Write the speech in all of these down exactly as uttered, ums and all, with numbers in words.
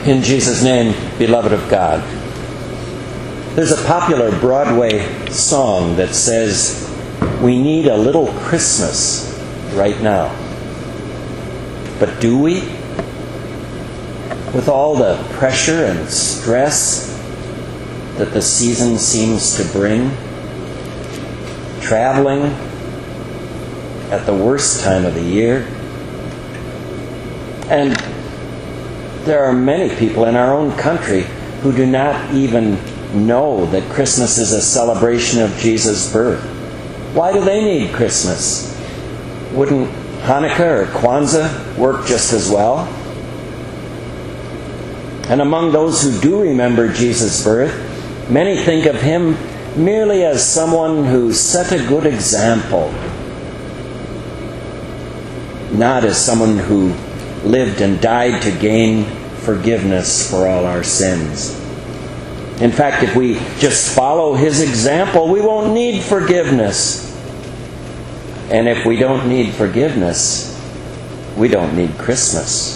In Jesus' name, beloved of God. There's a popular Broadway song that says, "We need a little Christmas right now." But do we? With all the pressure and stress that the season seems to bring, traveling at the worst time of the year, and there are many people in our own country who do not even know that Christmas is a celebration of Jesus' birth. Why do they need Christmas? Wouldn't Hanukkah or Kwanzaa work just as well? And among those who do remember Jesus' birth, many think of him merely as someone who set a good example, not as someone who lived and died to gain forgiveness for all our sins. In fact, if we just follow his example, we won't need forgiveness. And if we don't need forgiveness, we don't need Christmas.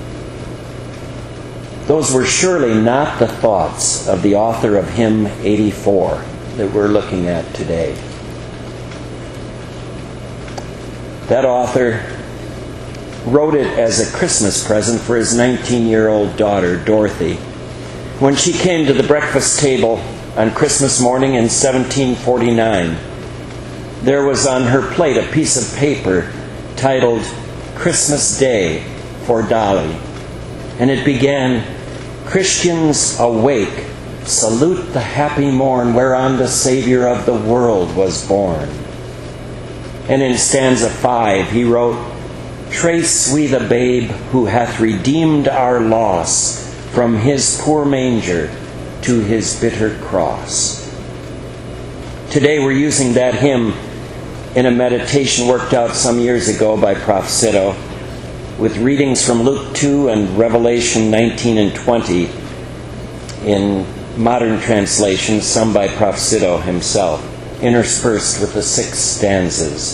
Those were surely not the thoughts of the author of hymn eighty-four that we're looking at today. That author wrote it as a Christmas present for his nineteen-year-old daughter, Dorothy, when she came to the breakfast table on Christmas morning in seventeen forty-nine. There was on her plate a piece of paper titled "Christmas Day for Dolly," and it began, "Christians awake, salute the happy morn whereon the Savior of the world was born." And in stanza five he wrote, "Trace we the babe who hath redeemed our loss from his poor manger to his bitter cross." Today we're using that hymn in a meditation worked out some years ago by Prof Sitto, with readings from Luke two and Revelation nineteen and twenty in modern translations, some by Prof Sitto himself, interspersed with the six stanzas.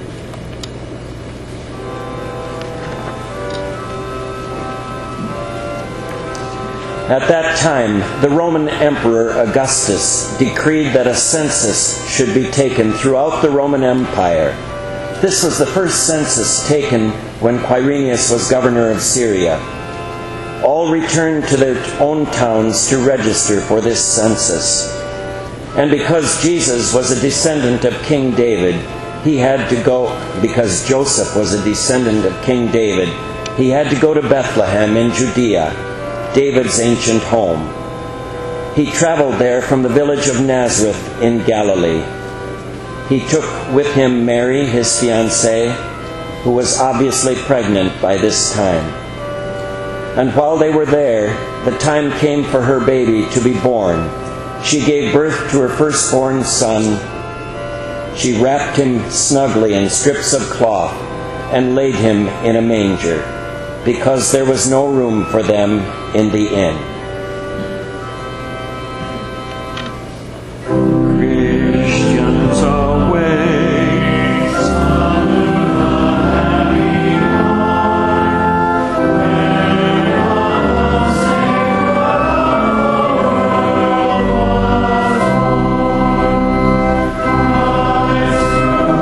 At that time, the Roman Emperor Augustus decreed that a census should be taken throughout the Roman Empire. This was the first census taken when Quirinius was governor of Syria. All returned to their own towns to register for this census. And because Jesus was a descendant of King David, he had to go, because Joseph was a descendant of King David, he had to go to Bethlehem in Judea, David's ancient home. He traveled there from the village of Nazareth in Galilee. He took with him Mary, his fiancée, who was obviously pregnant by this time. And while they were there, the time came for her baby to be born. She gave birth to her firstborn son. She wrapped him snugly in strips of cloth and laid him in a manger, because there was no room for them in the inn. Christians awake, son of happy morn, whereon the Savior of the world was born. Christ was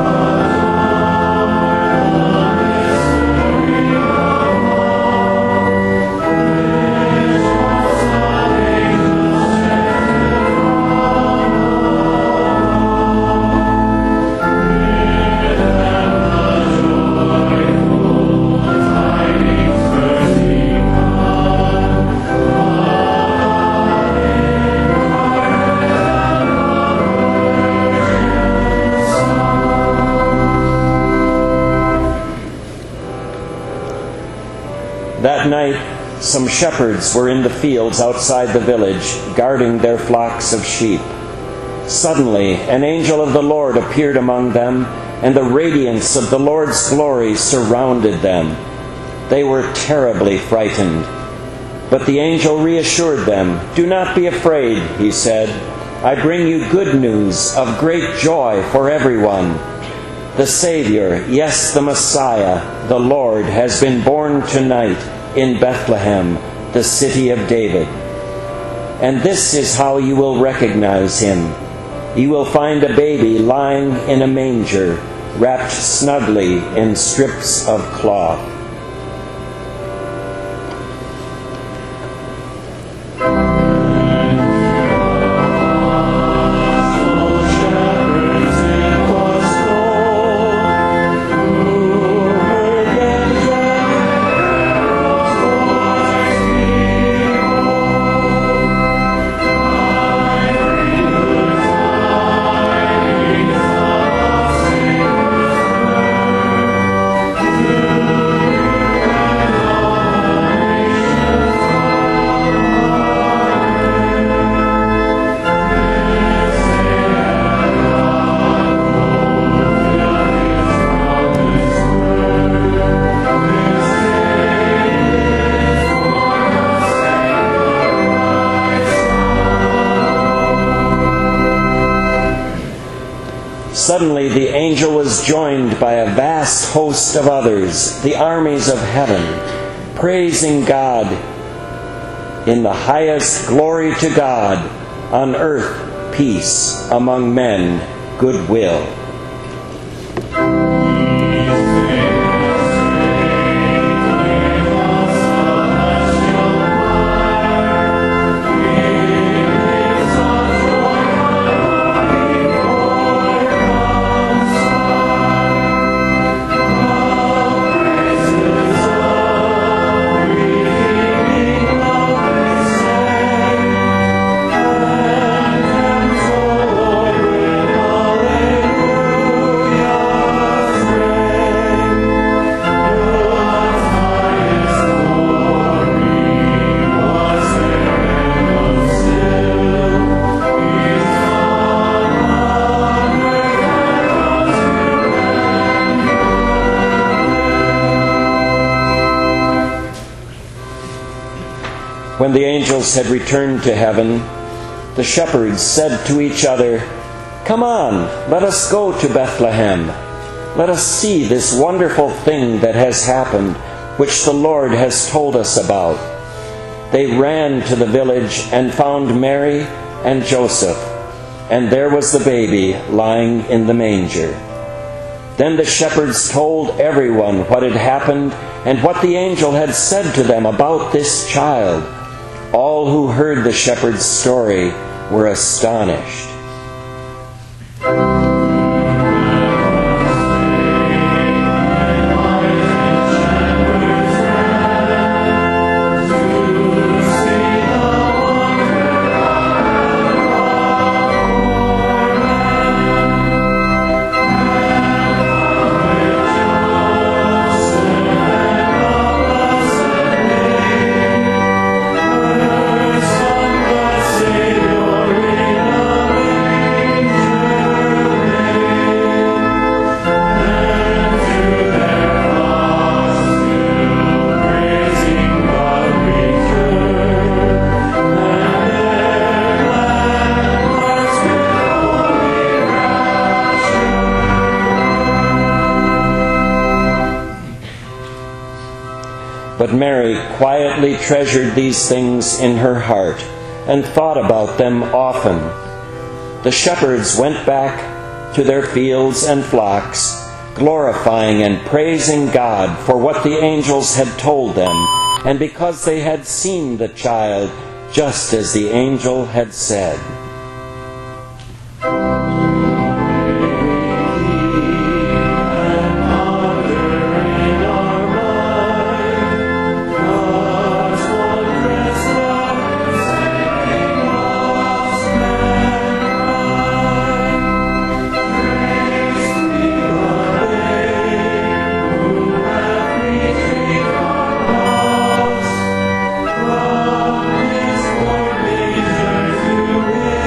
That night, some shepherds were in the fields outside the village, guarding their flocks of sheep. Suddenly, an angel of the Lord appeared among them, and the radiance of the Lord's glory surrounded them. They were terribly frightened. But the angel reassured them. "Do not be afraid," he said. "I bring you good news of great joy for everyone. The Savior, yes, the Messiah, the Lord, has been born tonight in Bethlehem the city of David. And this is how you will recognize him. You will find a baby lying in a manger, wrapped snugly in strips of cloth." Suddenly the angel was joined by a vast host of others, the armies of heaven, praising God in the highest. Glory to God, on earth peace, among men goodwill. When the angels had returned to heaven, the shepherds said to each other, "Come on, let us go to Bethlehem. Let us see this wonderful thing that has happened, which the Lord has told us about." They ran to the village and found Mary and Joseph, and there was the baby lying in the manger. Then the shepherds told everyone what had happened and what the angel had said to them about this child. All who heard the shepherd's story were astonished. But Mary quietly treasured these things in her heart and thought about them often. The shepherds went back to their fields and flocks, glorifying and praising God for what the angels had told them, and because they had seen the child just as the angel had said. His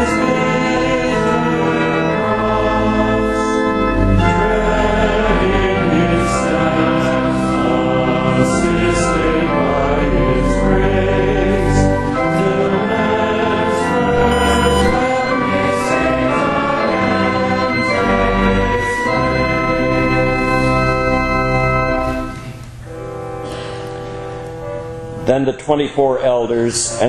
Then the twenty-four elders and